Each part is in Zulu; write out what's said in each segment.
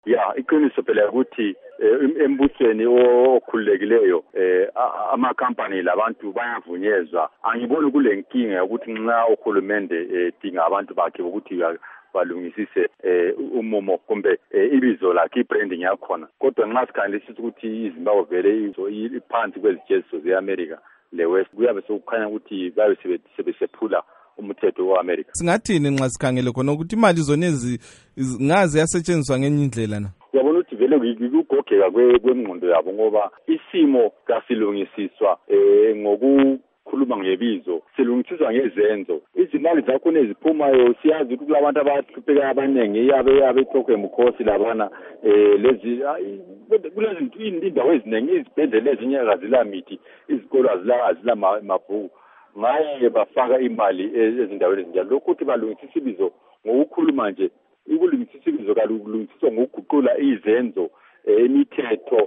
Ya iqiniso phela ukuthi embusweni okhululekileyo ama-company labantu bayavunyezwa. Angiboni kule nkinga ukuthi nxa uhulumende dinga abantu bakhe ukuthi balungisise umumo kumbe ibizo lakhe ibranding yakhona. Kodwa nxa sikhangelisisa ukuthi iZimbabwe vele iphansi kwezijeziso ze-America le-West kuyabe sokukhanya ukuthi babe sebesephula umthetho we-America. Singathini nxa sikhangele khona ukuthi imali zonezi ngazi yasetshenziswa ngenye indlela na? Uyabona ukuthi vele ukugogeka kwengqondo yabo ngoba isimo kasilungisiswa ngokukhuluma ngebizo silungisiswa ngezenzo. Izimali zakhona eziphumayo siyazi ukuthi kulabantu abahlupheka abaningi yabe ikhokhe mkhosi labana lezi kulezi indawo eziningi izibhedlela ezinye azilamithi izikolo azila mabhuku ngaye bafaka imali ezindaweni ezinjalo. Lokhu ukuthi balungisisa ibizo ngokukhuluma nje ukulungisisa ibizo kalungisiswa ngokuguqula izenzo imithetho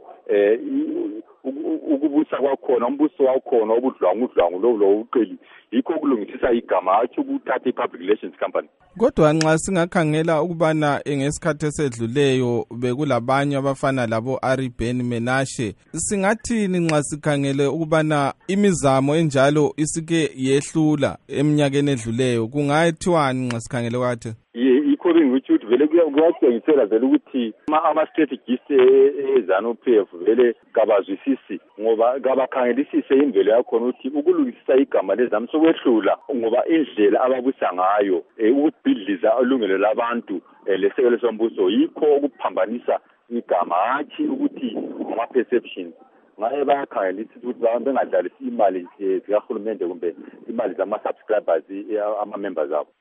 ukubusa kwakhona umbuso wakhona ubudlwangu lo uqeli yikho ukulungisisa igama athi ukuthatha i-public relations company. Kodwa nxa singakhangela ukubana ngesikhathi esedluleyo bekulabanye abafana labo Ari Ben Menashe, singathini nxa sikhangele ukubana imizamo enjalo isike yehlula eminyakeni edluleyo? Kungathiwani nxa sikhangele kwathi? Yikho ukuthi vele kuyatshengisela vele ukuthi ama-strategists eZANU-PF vele kabazwisisi ngoba kabakhangelisise imvelo yakhona ukuthi ukulungisisa igama leZANU sokwehlula ngoba indlela ababusa ngayo ukubhidliza ilungelo labantu lesekelo sombuso yikho ukuphambanisa igama hathi ukuthi ama-perceptions. Ngaye bayakhangelisisa ukuthi bengadlalisi imali zikahulumende kumbe imali zama-subscribers ama-members abo.